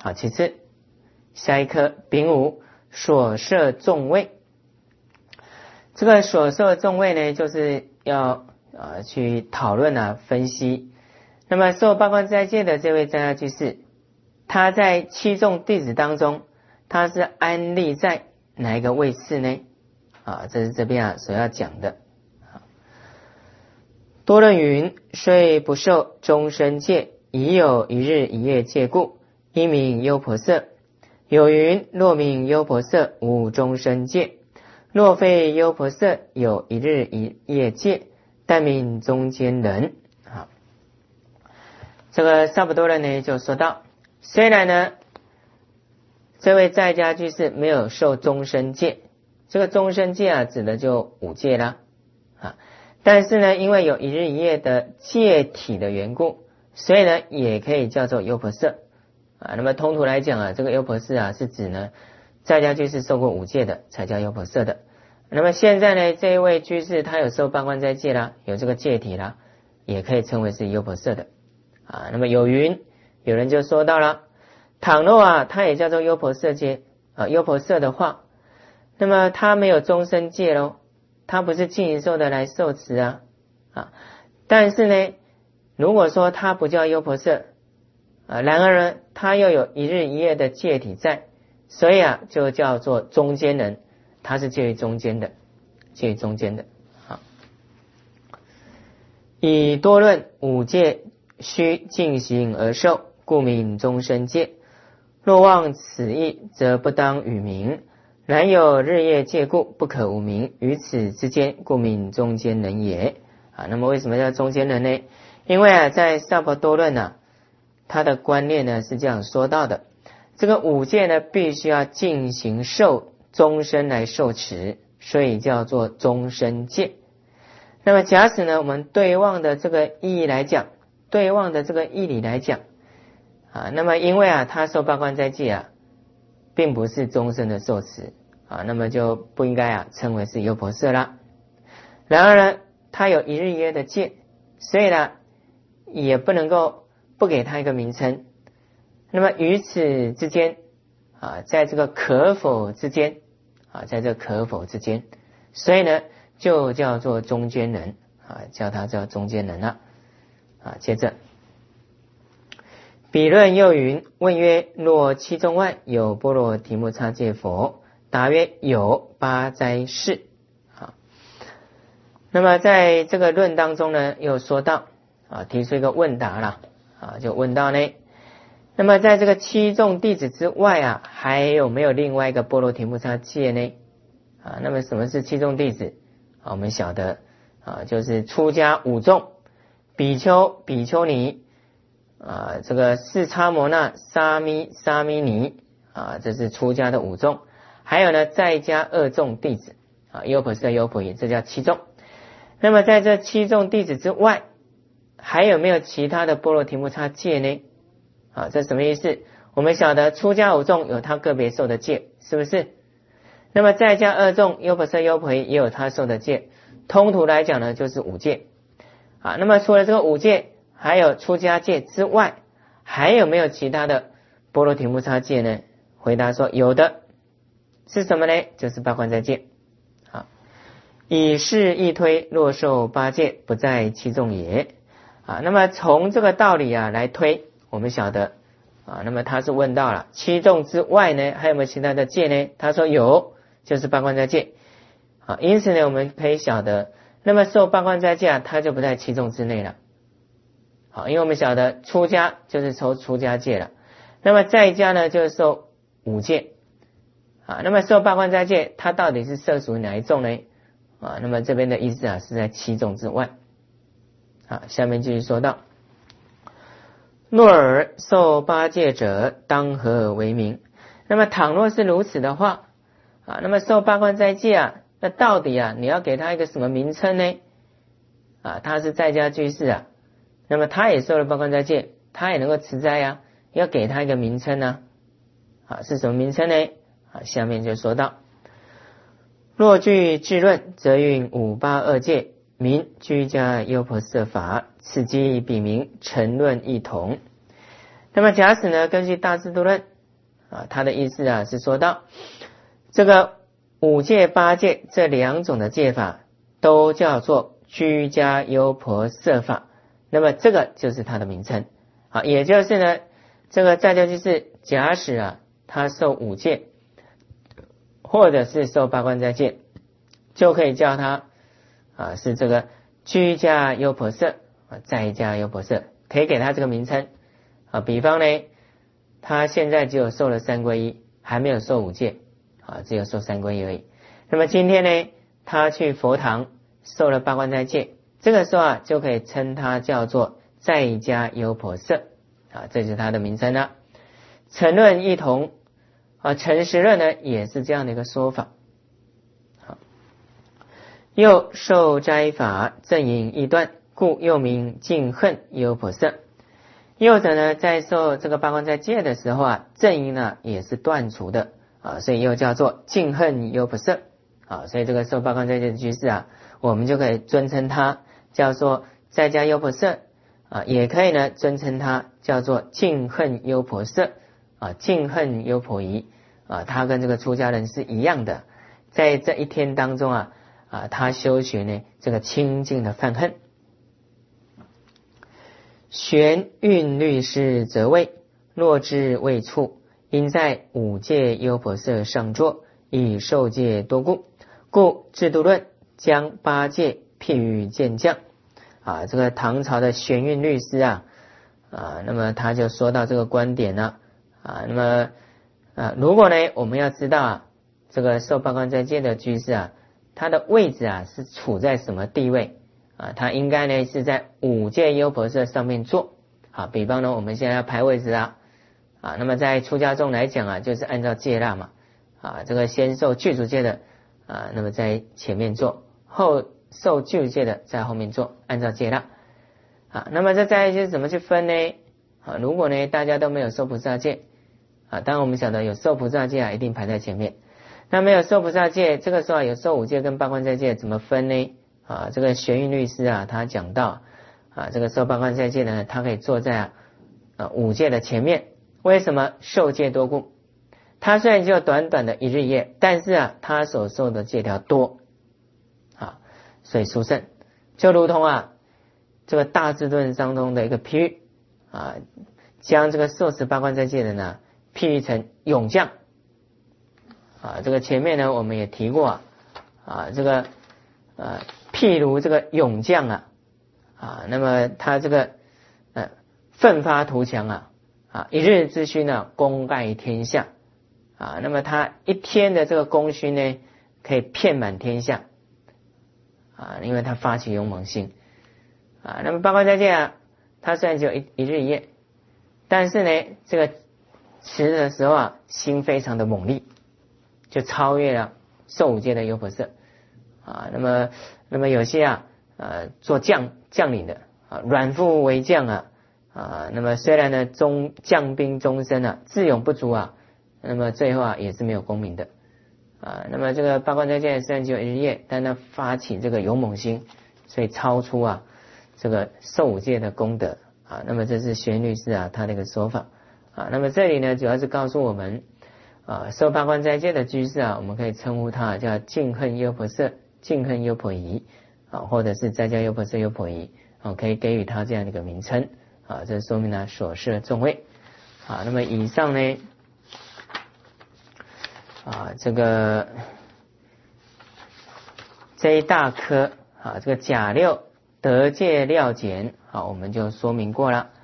好，其次下一课丙午所摄众位。这个所摄众位呢，就是要去讨论分析。那么受八关斋戒的这位在家居士，他在七众弟子当中，他是安立在哪一个位次呢？这是这边所要讲的。多论云：虽不受终身戒，已有一日一夜戒故，因名优婆塞。有云：若名优婆塞，无终身戒；若非优婆塞，有一日一夜戒，但名中间人。好，这个萨婆多人呢就说到，虽然呢这位在家居士没有受终身戒，这个终身戒指的就五戒啦，但是呢因为有一日一夜的戒体的缘故，所以呢也可以叫做优婆塞。那么通途来讲这个优婆塞是指呢在家居士受过五戒的才叫优婆塞的。那么现在呢这一位居士他有受八关斋戒啦，有这个戒体啦，也可以称为是优婆塞的。那么有人就说到了，倘若他也叫做优婆塞戒优婆塞的话，那么他没有终身戒咯，他不是尽一寿的来受持但是呢如果说他不叫优婆塞然而呢他又有一日一夜的戒体在，所以就叫做中间人，他是介于中间的，以多论五戒须进行而受，故名终身戒。若忘此意，则不当与名。然有日夜戒故，不可无名。于此之间，故名中间人也。那么为什么叫中间人呢？因为在萨婆多论他的观念呢是这样说到的，这个五戒呢必须要进行受终身来受持，所以叫做终身戒。那么假使呢我们对望的这个意义来讲，对望的这个义理来讲那么因为他受八关斋戒并不是终身的受持那么就不应该称为是优婆塞啦。然而呢他有一日一夜的戒，所以呢也不能够不给他一个名称。那么于此之间在这个可否之间所以呢就叫做中间人叫他叫中间人了接着比论又云：问曰，若七众外有波罗提木叉戒佛？答曰：有八斋士。那么在这个论当中呢又说到提出一个问答了就问到呢，那么在这个七众弟子之外还有没有另外一个波罗提木叉戒呢？那么什么是七众弟子？我们晓得就是出家五众，比丘、比丘尼这个四叉摩那、沙弥尼这是出家的五众。还有呢在家二众弟子优婆塞、优婆夷，这叫七众。那么在这七众弟子之外还有没有其他的波罗提木叉戒呢？这什么意思？我们晓得出家五众有他个别受的戒，是不是？那么在家二众优婆塞、优婆夷也有他受的戒，通途来讲呢就是五戒那么除了这个五戒还有出家戒之外，还有没有其他的波罗提木叉戒呢？回答说有的。是什么呢？就是八关斋戒。以是一推，若受八戒，不在七众也那么从这个道理来推，我们晓得那么他是问到了七众之外呢还有没有其他的戒呢？他说有，就是八关斋戒因此呢我们可以晓得，那么受八关斋戒他就不在七众之内了因为我们晓得出家就是受出家戒了，那么在家呢就是受五戒那么受八关斋戒他到底是涉属于哪一众呢？那么这边的意思是在七众之外下面继续说到，若尔受八戒者，当何为名？那么倘若是如此的话那么受八关斋戒那到底你要给他一个什么名称呢？他是在家居士那么他也受了八关斋戒，他也能够持斋要给他一个名称是什么名称呢？下面就说到，若据智论，则运五八二戒，名居家优婆塞法，此即彼名沉论一同。那么假使呢根据大智度论他的意思是说到这个五戒八戒这两种的戒法都叫做居家优婆塞法，那么这个就是它的名称。也就是呢，这个在家居士假使他受五戒或者是受八关斋戒，就可以叫他是这个居家优婆塞在家优婆塞，可以给他这个名称。比方呢，他现在只有受了三皈依，还没有受五戒，只有受三皈依而已。那么今天呢，他去佛堂受了八关斋戒，这个时候就可以称他叫做在家优婆塞，这就是他的名称了。沉论一同，陈实论呢也是这样的一个说法。又受斋法正因一断，故又名净恨优婆塞。又者呢，在受这个八关斋戒的时候正因呢也是断除的所以又叫做净恨优婆塞所以这个受八关斋戒的居士我们就可以尊称他叫做在家优婆塞也可以呢尊称他叫做净恨优婆塞净恨优婆夷他跟这个出家人是一样的，在这一天当中他修学呢这个清净的犯恨。玄运律师则谓，若知未处，因在五戒优婆塞上座，以受戒多故，故制度论将八戒譬喻健将这个唐朝的玄运律师那么他就说到这个观点了那么如果呢我们要知道这个受八关斋戒的居士他的位置是处在什么地位他应该呢是在五戒优婆塞上面坐比方呢我们现在要排位置那么在出家众来讲就是按照戒律嘛这个先受具足戒的那么在前面坐，后受具足戒的在后面坐，按照戒律那么这在就是怎么去分呢如果呢大家都没有受菩萨戒当然我们晓得有受菩萨戒一定排在前面，那没有受菩萨戒，这个时候有受五戒跟八关斋戒怎么分呢这个玄运律师他讲到这个受八关斋戒呢，他可以坐在五戒的前面。为什么？受戒多故。他虽然只有短短的一日夜，但是他所受的戒条多所以殊胜。就如同这个大智论当中的一个譬喻将这个受持八关斋戒的呢譬喻成勇将这个前面呢我们也提过这个譬如这个勇将那么他这个奋发图强一日之勋功盖天下那么他一天的这个功勋呢可以遍满天下因为他发起勇猛心那么八关斋戒他虽然只有一日一夜，但是呢这个持的时候心非常的猛烈，就超越了受五戒的优婆塞那么有些做将领的软腹为将那么虽然呢将兵终身智勇不足那么最后也是没有功名的那么这个八关斋戒虽然只有一日夜，但他发起这个勇猛心，所以超出这个受五戒的功德那么这是玄律师他的一个说法那么这里呢主要是告诉我们受八关斋戒的居士我们可以称呼他叫净恨优婆塞、净恨优婆夷或者是在家优婆塞、优婆夷可以给予他这样的一个名称这说明了所设众位那么以上呢这个这一大科这个甲六得戒料简我们就说明过了。